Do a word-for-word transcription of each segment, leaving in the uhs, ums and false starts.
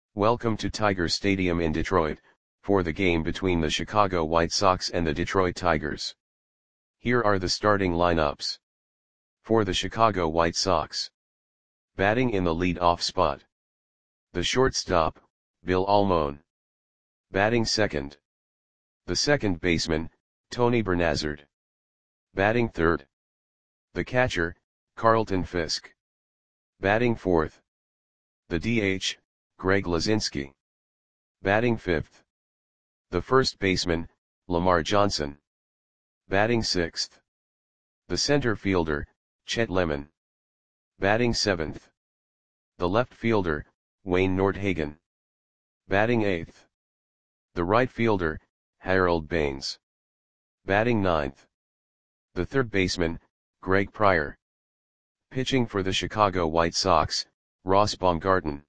Welcome to Tiger Stadium in Detroit, for the game between the Chicago White Sox and the Detroit Tigers. Here are the starting lineups. For the Chicago White Sox. Batting in the lead-off spot. The shortstop, Bill Almon. Batting second. The second baseman, Tony Bernazard. Batting third. The catcher, Carlton Fisk. Batting fourth. The D H, Greg Luzinski. Batting fifth. The first baseman, Lamar Johnson. Batting sixth. The center fielder, Chet Lemon. Batting seventh. The left fielder, Wayne Nordhagen. Batting eighth. The right fielder, Harold Baines. Batting ninth. The third baseman, Greg Pryor. Pitching for the Chicago White Sox, Ross Baumgarten.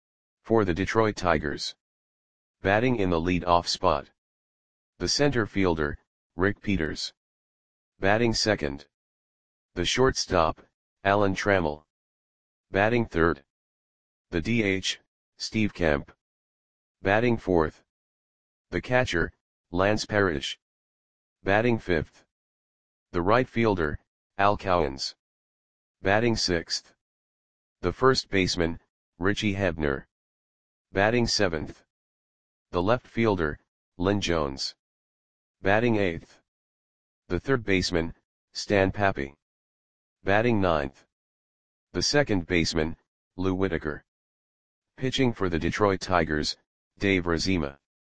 For the Detroit Tigers. Batting in the lead-off spot. The center fielder, Rick Peters. Batting second. The shortstop, Alan Trammell. Batting third. The D H, Steve Kemp. Batting fourth. The catcher, Lance Parrish. Batting fifth. The right fielder, Al Cowens. Batting sixth. The first baseman, Richie Hebner. Batting seventh. The left fielder, Lynn Jones. Batting eighth. The third baseman, Stan Pappy. Batting ninth. The second baseman, Lou Whitaker. Pitching for the Detroit Tigers, Dave Razema.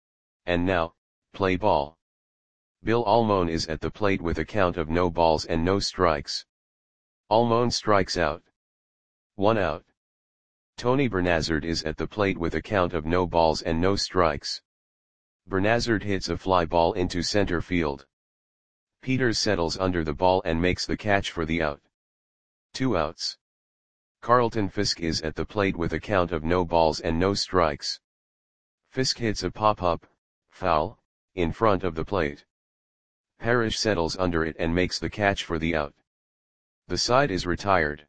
And now, play ball. Bill Almon is at the plate with a count of no balls and no strikes. Almon strikes out. One out. Tony Bernazard is at the plate with a count of no balls and no strikes. Bernazard hits a fly ball into center field. Peters settles under the ball and makes the catch for the out. Two outs. Carlton Fisk is at the plate with a count of no balls and no strikes. Fisk hits a pop-up, foul, in front of the plate. Parrish settles under it and makes the catch for the out. The side is retired.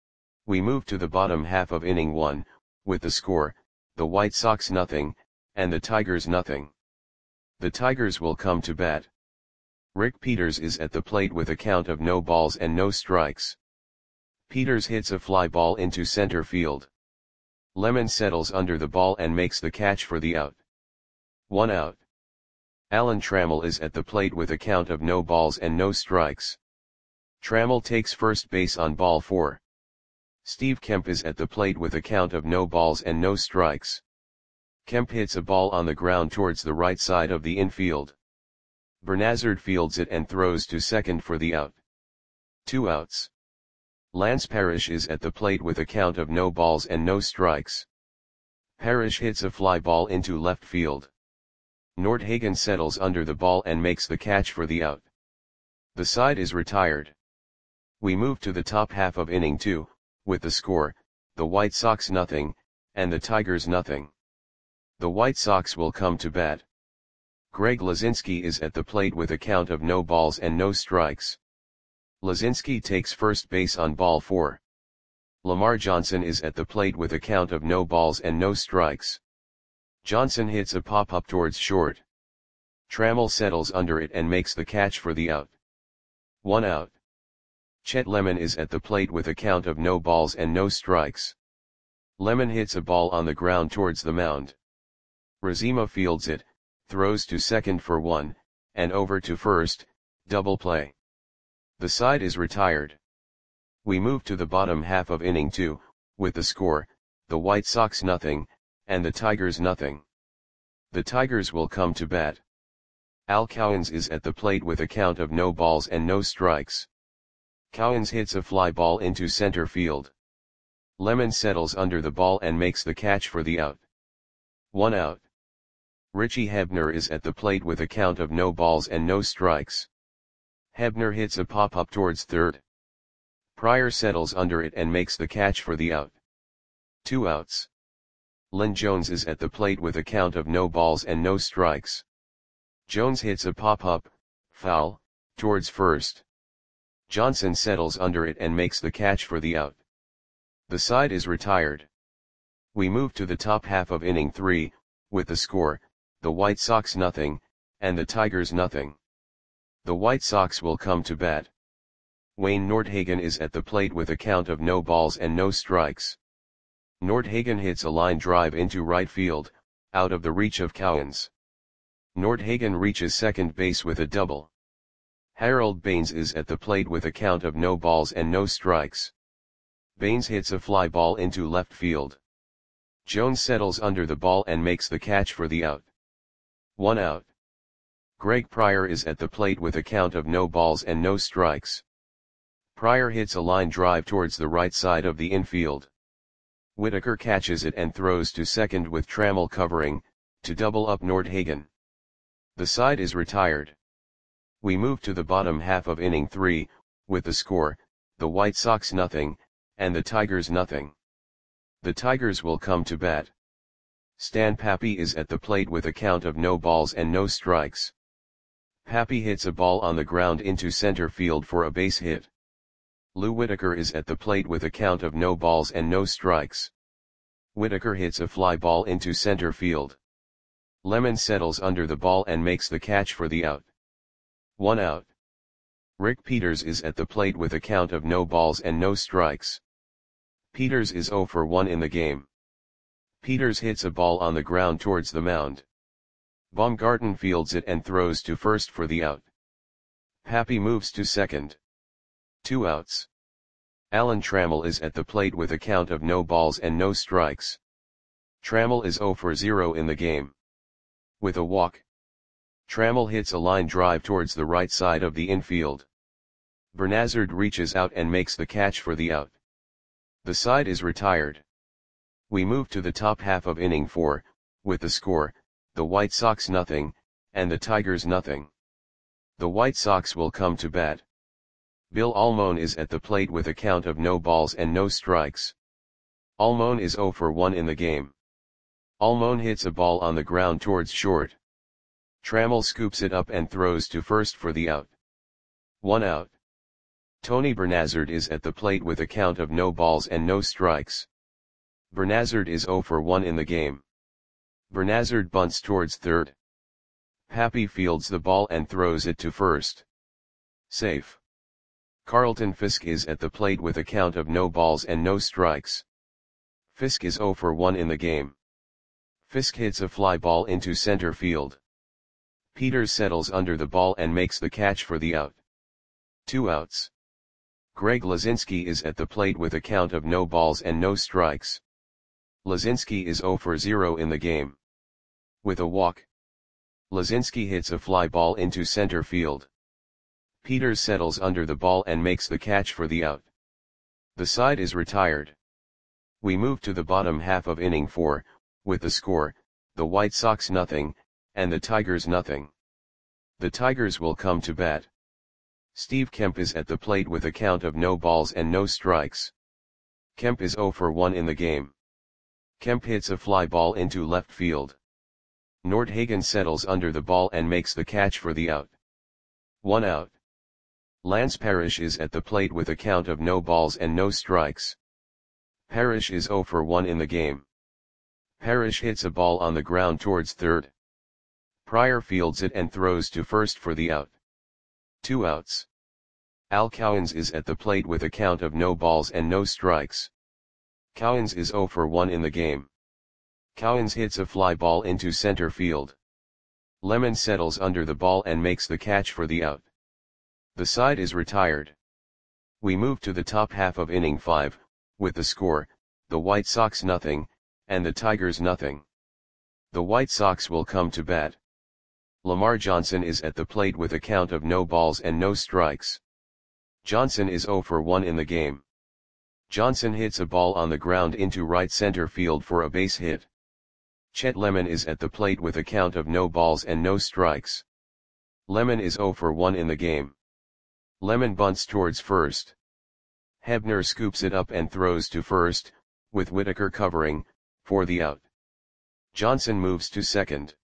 We move to the bottom half of inning one, with the score, the White Sox nothing, and the Tigers nothing. The Tigers will come to bat. Rick Peters is at the plate with a count of no balls and no strikes. Peters hits a fly ball into center field. Lemon settles under the ball and makes the catch for the out. One out. Alan Trammell is at the plate with a count of no balls and no strikes. Trammell takes first base on ball four. Steve Kemp is at the plate with a count of no balls and no strikes. Kemp hits a ball on the ground towards the right side of the infield. Bernazard fields it and throws to second for the out. Two outs. Lance Parrish is at the plate with a count of no balls and no strikes. Parrish hits a fly ball into left field. Nordhagen settles under the ball and makes the catch for the out. The side is retired. We move to the top half of inning two, with the score, the White Sox nothing, and the Tigers nothing. The White Sox will come to bat. Greg Luzinski is at the plate with a count of no balls and no strikes. Luzinski takes first base on ball four. Lamar Johnson is at the plate with a count of no balls and no strikes. Johnson hits a pop-up towards short. Trammell settles under it and makes the catch for the out. One out. Chet Lemon is at the plate with a count of no balls and no strikes. Lemon hits a ball on the ground towards the mound. Razema fields it, throws to second for one, and over to first, double play. The side is retired. We move to the bottom half of inning two, with the score, the White Sox nothing, and the Tigers nothing. The Tigers will come to bat. Al Cowens is at the plate with a count of no balls and no strikes. Cowens hits a fly ball into center field. Lemon settles under the ball and makes the catch for the out. One out. Richie Hebner is at the plate with a count of no balls and no strikes. Hebner hits a pop-up towards third. Pryor settles under it and makes the catch for the out. Two outs. Lynn Jones is at the plate with a count of no balls and no strikes. Jones hits a pop-up, foul, towards first. Johnson settles under it and makes the catch for the out. The side is retired. We move to the top half of inning three, with the score, the White Sox nothing, and the Tigers nothing. The White Sox will come to bat. Wayne Nordhagen is at the plate with a count of no balls and no strikes. Nordhagen hits a line drive into right field, out of the reach of Cowens. Nordhagen reaches second base with a double. Harold Baines is at the plate with a count of no balls and no strikes. Baines hits a fly ball into left field. Jones settles under the ball and makes the catch for the out. One out. Greg Pryor is at the plate with a count of no balls and no strikes. Pryor hits a line drive towards the right side of the infield. Whitaker catches it and throws to second with Trammell covering, to double up Nordhagen. The side is retired. We move to the bottom half of inning three, with the score, the White Sox nothing, and the Tigers nothing. The Tigers will come to bat. Stan Pappy is at the plate with a count of no balls and no strikes. Pappy hits a ball on the ground into center field for a base hit. Lou Whitaker is at the plate with a count of no balls and no strikes. Whitaker hits a fly ball into center field. Lemon settles under the ball and makes the catch for the out. One out. Rick Peters is at the plate with a count of no balls and no strikes. Peters is oh for one in the game. Peters hits a ball on the ground towards the mound. Baumgarten fields it and throws to first for the out. Pappy moves to second. Two outs. Alan Trammell is at the plate with a count of no balls and no strikes. Trammell is oh for zero in the game. With a walk. Trammell hits a line drive towards the right side of the infield. Bernazard reaches out and makes the catch for the out. The side is retired. We move to the top half of inning four, with the score, the White Sox nothing, and the Tigers nothing. The White Sox will come to bat. Bill Almon is at the plate with a count of no balls and no strikes. Almon is oh for one in the game. Almon hits a ball on the ground towards short. Trammell scoops it up and throws to first for the out. One out. Tony Bernazard is at the plate with a count of no balls and no strikes. Bernazard is oh for one in the game. Bernazard bunts towards third. Pappy fields the ball and throws it to first. Safe. Carlton Fisk is at the plate with a count of no balls and no strikes. Fisk is oh for one in the game. Fisk hits a fly ball into center field. Peters settles under the ball and makes the catch for the out. Two outs. Greg Lazinski is at the plate with a count of no balls and no strikes. Lazinski is oh for zero in the game. With a walk. Lazinski hits a fly ball into center field. Peters settles under the ball and makes the catch for the out. The side is retired. We move to the bottom half of inning four, with the score, the White Sox nothing, and the Tigers nothing. The Tigers will come to bat. Steve Kemp is at the plate with a count of no balls and no strikes. Kemp is oh for one in the game. Kemp hits a fly ball into left field. Nordhagen settles under the ball and makes the catch for the out. One out. Lance Parrish is at the plate with a count of no balls and no strikes. Parrish is oh for one in the game. Parrish hits a ball on the ground towards third. Pryor fields it and throws to first for the out. Two outs. Al Cowens is at the plate with a count of no balls and no strikes. Cowens is oh for one in the game. Cowens hits a fly ball into center field. Lemon settles under the ball and makes the catch for the out. The side is retired. We move to the top half of inning five, with the score, the White Sox nothing, and the Tigers nothing. The White Sox will come to bat. Lamar Johnson is at the plate with a count of no balls and no strikes. Johnson is oh for one in the game. Johnson hits a ball on the ground into right center field for a base hit. Chet Lemon is at the plate with a count of no balls and no strikes. Lemon is oh for one in the game. Lemon bunts towards first. Hebner scoops it up and throws to first, with Whitaker covering, for the out. Johnson moves to second.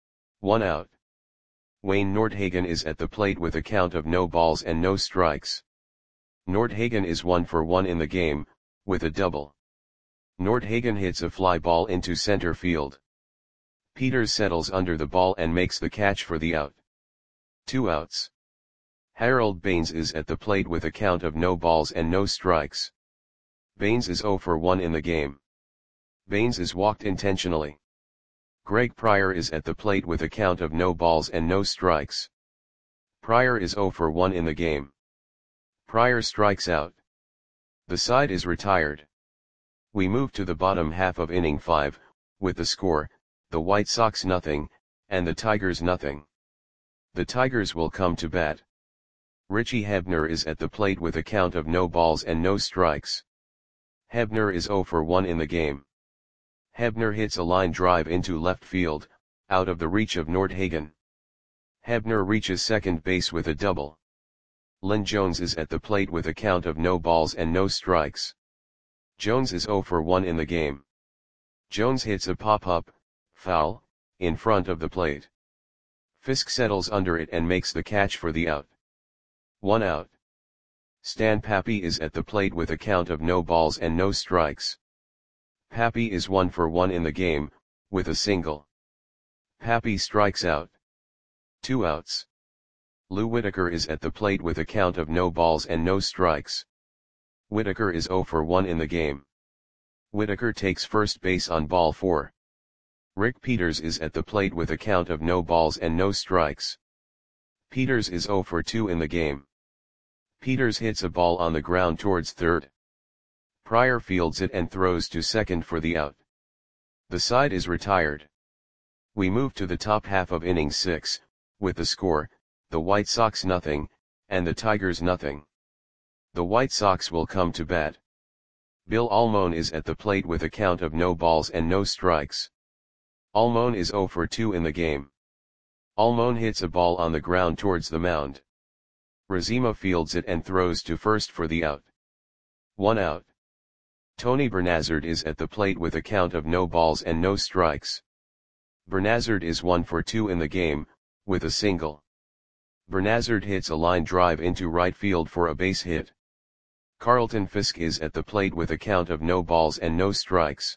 One out. Wayne Nordhagen is at the plate with a count of no balls and no strikes. Nordhagen is one for one in the game, with a double. Nordhagen hits a fly ball into center field. Peters settles under the ball and makes the catch for the out. Two outs. Harold Baines is at the plate with a count of no balls and no strikes. Baines is zero for one in the game. Baines is walked intentionally. Greg Pryor is at the plate with a count of no balls and no strikes. Pryor is zero for one in the game. Pryor strikes out. The side is retired. We move to the bottom half of inning five, with the score, the White Sox nothing, and the Tigers nothing. The Tigers will come to bat. Richie Hebner is at the plate with a count of no balls and no strikes. Hebner is zero for one in the game. Hebner hits a line drive into left field, out of the reach of Nordhagen. Hebner reaches second base with a double. Lynn Jones is at the plate with a count of no balls and no strikes. Jones is zero for one in the game. Jones hits a pop-up, foul, in front of the plate. Fisk settles under it and makes the catch for the out. One out. Stan Pappy is at the plate with a count of no balls and no strikes. Pappy is one for one in the game, with a single. Pappy strikes out. Two outs. Lou Whitaker is at the plate with a count of no balls and no strikes. Whitaker is zero for one in the game. Whitaker takes first base on ball four. Rick Peters is at the plate with a count of no balls and no strikes. Peters is zero for two in the game. Peters hits a ball on the ground towards third. Pryor fields it and throws to second for the out. The side is retired. We move to the top half of inning six, with the score, the White Sox nothing, and the Tigers nothing. The White Sox will come to bat. Bill Almon is at the plate with a count of no balls and no strikes. Almon is zero for two in the game. Almon hits a ball on the ground towards the mound. Razima fields it and throws to first for the out. One out. Tony Bernazard is at the plate with a count of no balls and no strikes. Bernazard is one for two in the game, with a single. Bernazard hits a line drive into right field for a base hit. Carlton Fisk is at the plate with a count of no balls and no strikes.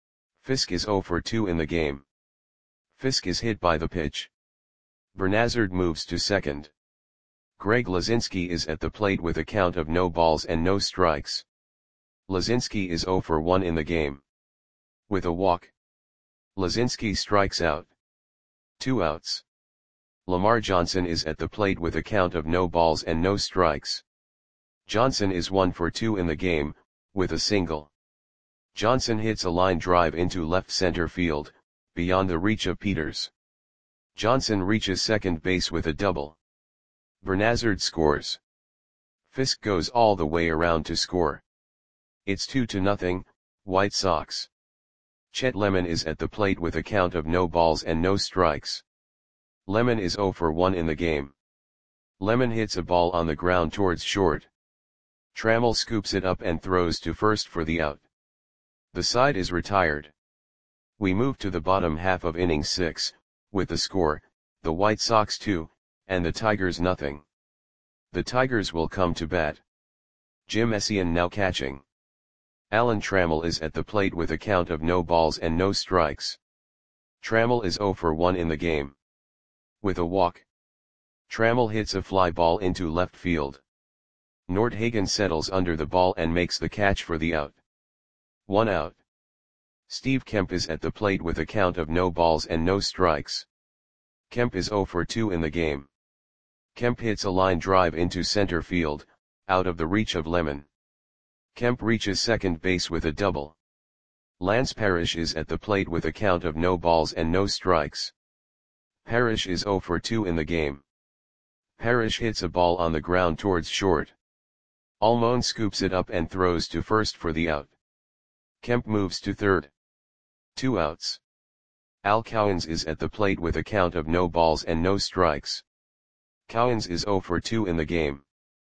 Fisk is zero for two in the game. Fisk is hit by the pitch. Bernazard moves to second. Greg Lazinski is at the plate with a count of no balls and no strikes. Lazinski is zero for one in the game. With a walk. Lazinski strikes out. Two outs. Lamar Johnson is at the plate with a count of no balls and no strikes. Johnson is one for two in the game, with a single. Johnson hits a line drive into left center field, beyond the reach of Peters. Johnson reaches second base with a double. Bernazard scores. Fisk goes all the way around to score. It's two to nothing, White Sox. Chet Lemon is at the plate with a count of no balls and no strikes. Lemon is zero for one in the game. Lemon hits a ball on the ground towards short. Trammell scoops it up and throws to first for the out. The side is retired. We move to the bottom half of inning six, with the score, the White Sox two, and the Tigers nothing. The Tigers will come to bat. Jim Essien now catching. Alan Trammell is at the plate with a count of no balls and no strikes. Trammell is zero for one in the game. With a walk. Trammell hits a fly ball into left field. Nordhagen settles under the ball and makes the catch for the out. One out. Steve Kemp is at the plate with a count of no balls and no strikes. Kemp is zero for two in the game. Kemp hits a line drive into center field, out of the reach of Lemon. Kemp reaches second base with a double. Lance Parrish is at the plate with a count of no balls and no strikes. Parrish is zero for two in the game. Parrish hits a ball on the ground towards short. Almon scoops it up and throws to first for the out. Kemp moves to third. Two outs. Al Cowens is at the plate with a count of no balls and no strikes. Cowens is zero for two in the game.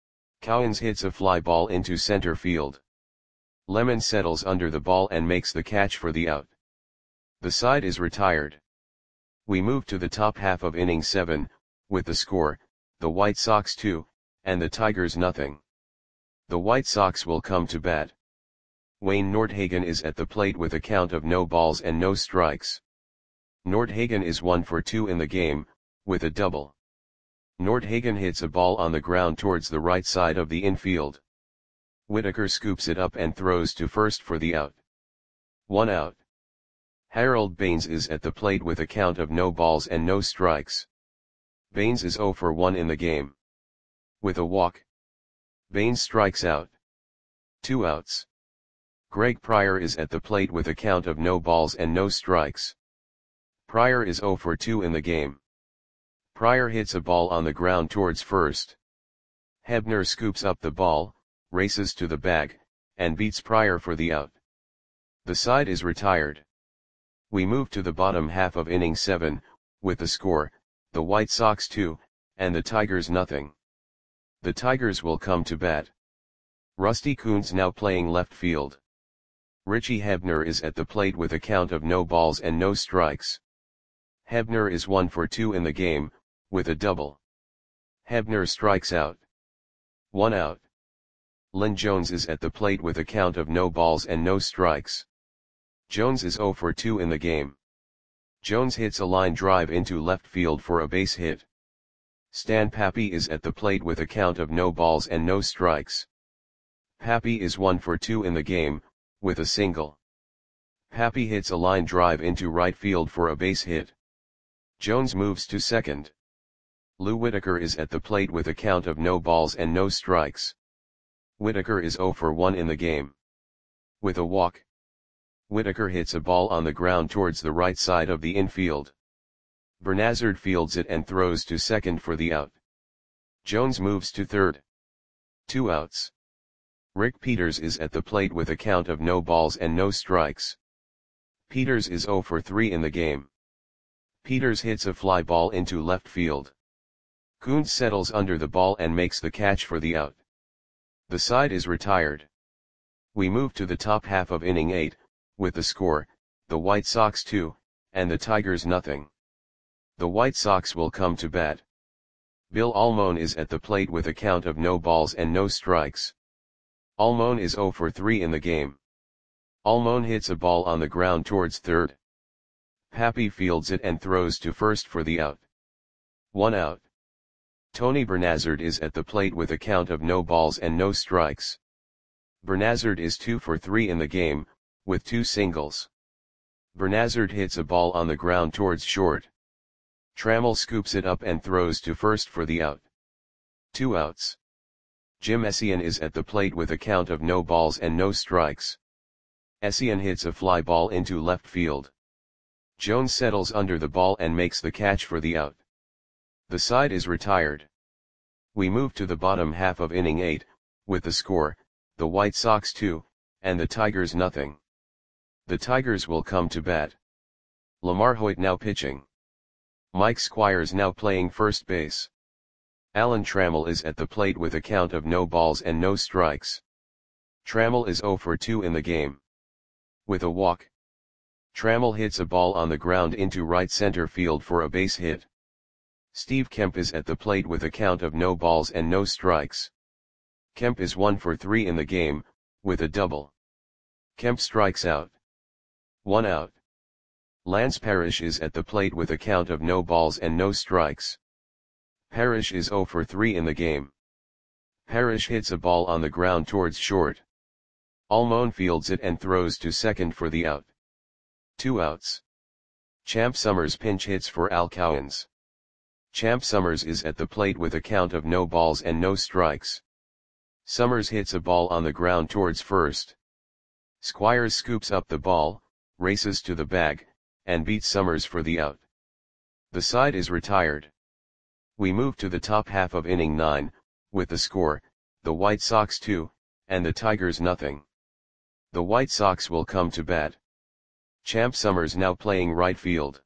Cowens hits a fly ball into center field. Lemon settles under the ball and makes the catch for the out. The side is retired. We move to the top half of inning seven, with the score, the White Sox two, and the Tigers nothing. The White Sox will come to bat. Wayne Nordhagen is at the plate with a count of no balls and no strikes. Nordhagen is one for two in the game, with a double. Nordhagen hits a ball on the ground towards the right side of the infield. Whitaker scoops it up and throws to first for the out. One out. Harold Baines is at the plate with a count of no balls and no strikes. Baines is zero for one in the game. With a walk, Baines strikes out. Two outs. Greg Pryor is at the plate with a count of no balls and no strikes. Pryor is zero for two in the game. Pryor hits a ball on the ground towards first. Hebner scoops up the ball, races to the bag, and beats Pryor for the out. The side is retired. We move to the bottom half of inning seven, with the score, the White Sox two, and the Tigers nothing. The Tigers will come to bat. Rusty Kuntz now playing left field. Richie Hebner is at the plate with a count of no balls and no strikes. Hebner is one for two in the game, with a double. Hebner strikes out. One out. Lynn Jones is at the plate with a count of no balls and no strikes. Jones is zero for two in the game. Jones hits a line drive into left field for a base hit. Stan Pappy is at the plate with a count of no balls and no strikes. Pappy is one for two in the game, with a single. Pappy hits a line drive into right field for a base hit. Jones moves to second. Lou Whitaker is at the plate with a count of no balls and no strikes. Whitaker is zero for one in the game. With a walk, Whitaker hits a ball on the ground towards the right side of the infield. Bernazard fields it and throws to second for the out. Jones moves to third. Two outs. Rick Peters is at the plate with a count of no balls and no strikes. Peters is zero for three in the game. Peters hits a fly ball into left field. Kuntz settles under the ball and makes the catch for the out. The side is retired. We move to the top half of inning eight, with the score, the White Sox two, and the Tigers nothing. The White Sox will come to bat. Bill Almon is at the plate with a count of no balls and no strikes. Almon is zero for three in the game. Almon hits a ball on the ground towards third. Pappy fields it and throws to first for the out. One out. Tony Bernazard is at the plate with a count of no balls and no strikes. Bernazard is two for three in the game, with two singles. Bernazard hits a ball on the ground towards short. Trammell scoops it up and throws to first for the out. Two outs. Jim Essien is at the plate with a count of no balls and no strikes. Essien hits a fly ball into left field. Jones settles under the ball and makes the catch for the out. The side is retired. We move to the bottom half of inning eight, with the score, the White Sox two, and the Tigers nothing. The Tigers will come to bat. Lamar Hoyt now pitching. Mike Squires now playing first base. Alan Trammell is at the plate with a count of no balls and no strikes. Trammell is zero for two in the game. With a walk, Trammell hits a ball on the ground into right center field for a base hit. Steve Kemp is at the plate with a count of no balls and no strikes. Kemp is one for three in the game, with a double. Kemp strikes out. One out. Lance Parrish is at the plate with a count of no balls and no strikes. Parrish is zero for three in the game. Parrish hits a ball on the ground towards short. Almon fields it and throws to second for the out. Two outs. Champ Summers pinch hits for Al Cowens. Champ Summers is at the plate with a count of no balls and no strikes. Summers hits a ball on the ground towards first. Squires scoops up the ball, races to the bag, and beats Summers for the out. The side is retired. We move to the top half of inning nine, with the score, the White Sox two, and the Tigers nothing. The White Sox will come to bat. Champ Summers now playing right field.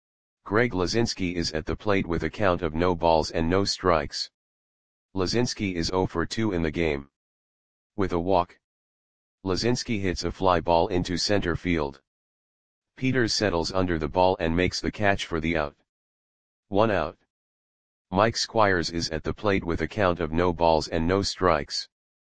Greg Lazinski is at the plate with a count of no balls and no strikes. Lazinski is zero for two in the game. With a walk, Lazinski hits a fly ball into center field. Peters settles under the ball and makes the catch for the out. One out. Mike Squires is at the plate with a count of no balls and no strikes.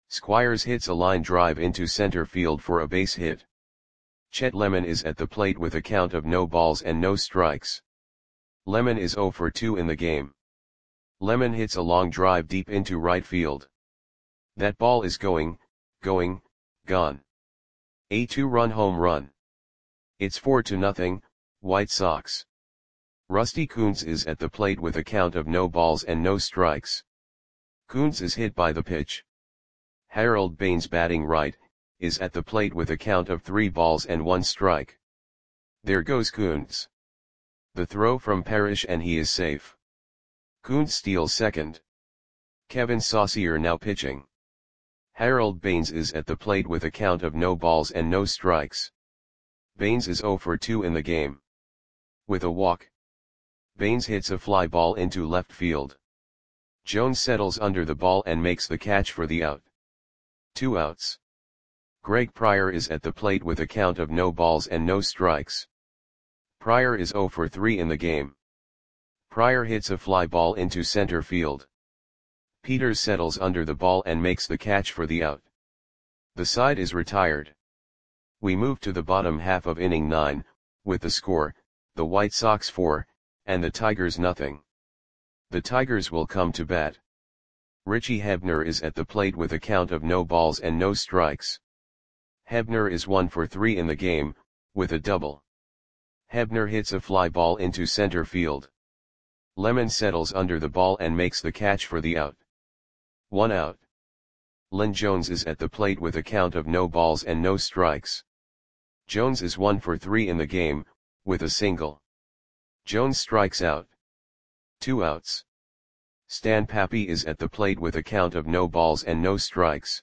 Squires hits a line drive into center field for a base hit. Chet Lemon is at the plate with a count of no balls and no strikes. Lemon is zero for two in the game. Lemon hits a long drive deep into right field. That ball is going, going, gone. A two-run home run. It's four to nothing, White Sox. Rusty Kuntz is at the plate with a count of no balls and no strikes. Kuntz is hit by the pitch. Harold Baines, batting right, is at the plate with a count of three balls and one strike. There goes Kuntz. The throw from Parrish and he is safe. Kuntz steals second. Kevin Saucier now pitching. Harold Baines is at the plate with a count of no balls and no strikes. Baines is zero for two in the game. With a walk, Baines hits a fly ball into left field. Jones settles under the ball and makes the catch for the out. Two outs. Greg Pryor is at the plate with a count of no balls and no strikes. Pryor is zero for three in the game. Pryor hits a fly ball into center field. Peters settles under the ball and makes the catch for the out. The side is retired. We move to the bottom half of inning nine, with the score, the White Sox four, and the Tigers nothing. The Tigers will come to bat. Richie Hebner is at the plate with a count of no balls and no strikes. Hebner is one for three in the game, with a double. Hebner hits a fly ball into center field. Lemon settles under the ball and makes the catch for the out. One out. Lynn Jones is at the plate with a count of no balls and no strikes. Jones is one for three in the game, with a single. Jones strikes out. Two outs. Stan Pappy is at the plate with a count of no balls and no strikes.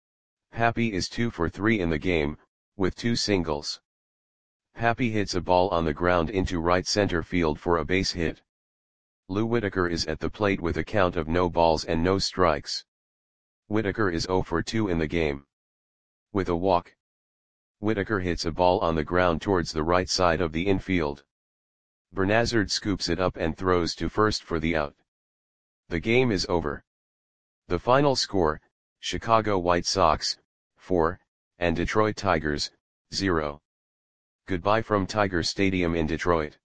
Pappy is two for three in the game, with two singles. Pappy hits a ball on the ground into right center field for a base hit. Lou Whitaker is at the plate with a count of no balls and no strikes. Whitaker is zero for two in the game. With a walk, Whitaker hits a ball on the ground towards the right side of the infield. Bernazard scoops it up and throws to first for the out. The game is over. The final score, Chicago White Sox, four, and Detroit Tigers, zero. Goodbye from Tiger Stadium in Detroit.